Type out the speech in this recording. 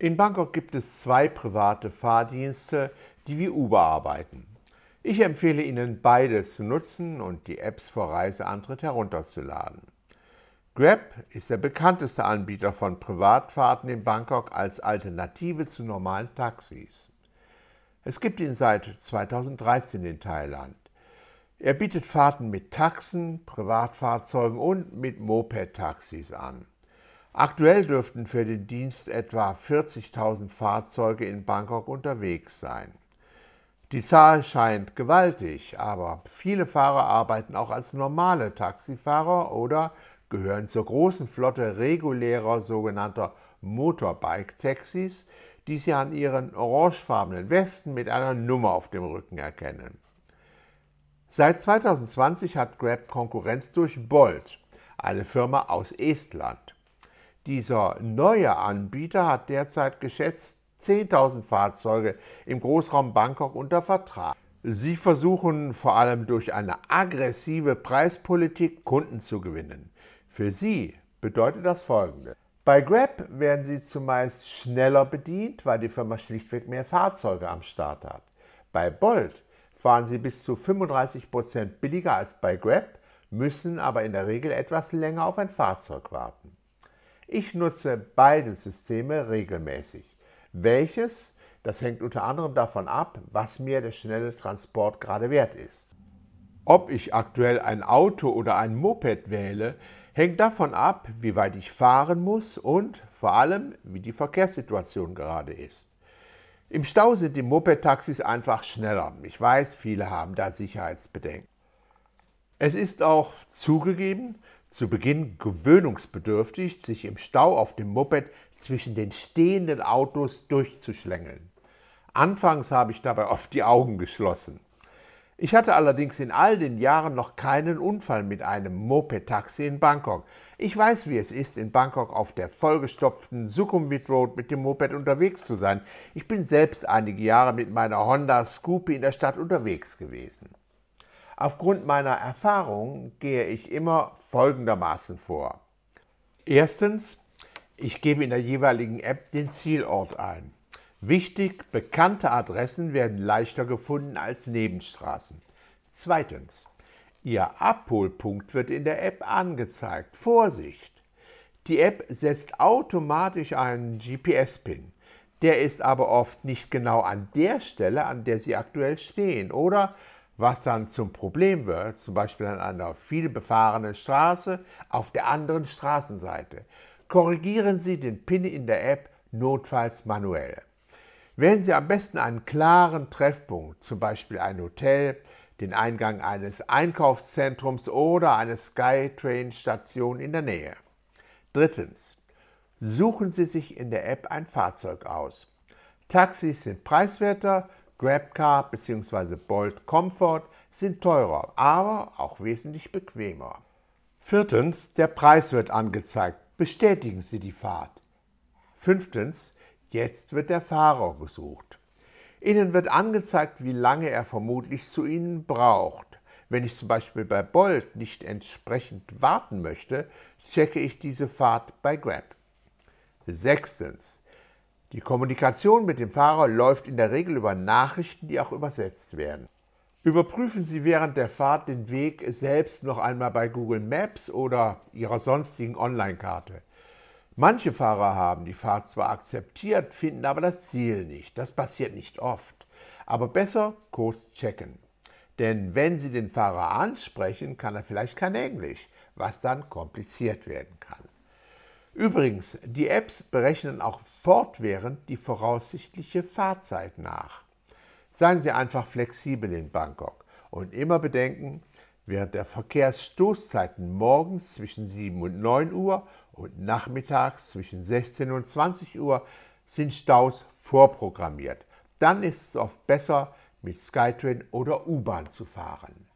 In Bangkok gibt es 2 private Fahrdienste, die wie Uber arbeiten. Ich empfehle Ihnen, beide zu nutzen und die Apps vor Reiseantritt herunterzuladen. Grab ist der bekannteste Anbieter von Privatfahrten in Bangkok als Alternative zu normalen Taxis. Es gibt ihn seit 2013 in Thailand. Er bietet Fahrten mit Taxen, Privatfahrzeugen und mit Moped-Taxis an. Aktuell dürften für den Dienst etwa 40.000 Fahrzeuge in Bangkok unterwegs sein. Die Zahl scheint gewaltig, aber viele Fahrer arbeiten auch als normale Taxifahrer oder gehören zur großen Flotte regulärer sogenannter Motorbike-Taxis, die Sie an ihren orangefarbenen Westen mit einer Nummer auf dem Rücken erkennen. Seit 2020 hat Grab Konkurrenz durch Bolt, eine Firma aus Estland. Dieser neue Anbieter hat derzeit geschätzt 10.000 Fahrzeuge im Großraum Bangkok unter Vertrag. Sie versuchen vor allem durch eine aggressive Preispolitik Kunden zu gewinnen. Für Sie bedeutet das Folgende: Bei Grab werden Sie zumeist schneller bedient, weil die Firma schlichtweg mehr Fahrzeuge am Start hat. Bei Bolt fahren Sie bis zu 35% billiger als bei Grab, müssen aber in der Regel etwas länger auf ein Fahrzeug warten. Ich nutze beide Systeme regelmäßig. Welches? Das hängt unter anderem davon ab, was mir der schnelle Transport gerade wert ist. Ob ich aktuell ein Auto oder ein Moped wähle, hängt davon ab, wie weit ich fahren muss und vor allem, wie die Verkehrssituation gerade ist. Im Stau sind die Moped-Taxis einfach schneller. Ich weiß, viele haben da Sicherheitsbedenken. Es ist auch zugegeben, zu Beginn gewöhnungsbedürftig, sich im Stau auf dem Moped zwischen den stehenden Autos durchzuschlängeln. Anfangs habe ich dabei oft die Augen geschlossen. Ich hatte allerdings in all den Jahren noch keinen Unfall mit einem Moped-Taxi in Bangkok. Ich weiß, wie es ist, in Bangkok auf der vollgestopften Sukhumvit Road mit dem Moped unterwegs zu sein. Ich bin selbst einige Jahre mit meiner Honda Scoopy in der Stadt unterwegs gewesen. Aufgrund meiner Erfahrung gehe ich immer folgendermaßen vor. Erstens, ich gebe in der jeweiligen App den Zielort ein. Wichtig, bekannte Adressen werden leichter gefunden als Nebenstraßen. Zweitens, Ihr Abholpunkt wird in der App angezeigt. Vorsicht! Die App setzt automatisch einen GPS-Pin. Der ist aber oft nicht genau an der Stelle, an der Sie aktuell stehen, oder was dann zum Problem wird, zum Beispiel an einer viel befahrenen Straße auf der anderen Straßenseite. Korrigieren Sie den PIN in der App notfalls manuell. Wählen Sie am besten einen klaren Treffpunkt, zum Beispiel ein Hotel, den Eingang eines Einkaufszentrums oder eine Skytrain-Station in der Nähe. Drittens, suchen Sie sich in der App ein Fahrzeug aus. Taxis sind preiswerter, Grabcar bzw. Bolt Comfort sind teurer, aber auch wesentlich bequemer. Viertens, der Preis wird angezeigt. Bestätigen Sie die Fahrt. Fünftens, jetzt wird der Fahrer gesucht. Ihnen wird angezeigt, wie lange er vermutlich zu Ihnen braucht. Wenn ich zum Beispiel bei Bolt nicht entsprechend warten möchte, checke ich diese Fahrt bei Grab. Sechstens, die Kommunikation mit dem Fahrer läuft in der Regel über Nachrichten, die auch übersetzt werden. Überprüfen Sie während der Fahrt den Weg selbst noch einmal bei Google Maps oder Ihrer sonstigen Online-Karte. Manche Fahrer haben die Fahrt zwar akzeptiert, finden aber das Ziel nicht. Das passiert nicht oft. Aber besser kurz checken. Denn wenn Sie den Fahrer ansprechen, kann er vielleicht kein Englisch, was dann kompliziert werden kann. Übrigens, die Apps berechnen auch fortwährend die voraussichtliche Fahrzeit nach. Seien Sie einfach flexibel in Bangkok und immer bedenken, während der Verkehrsstoßzeiten morgens zwischen 7 und 9 Uhr und nachmittags zwischen 16 und 20 Uhr sind Staus vorprogrammiert. Dann ist es oft besser, mit Skytrain oder U-Bahn zu fahren.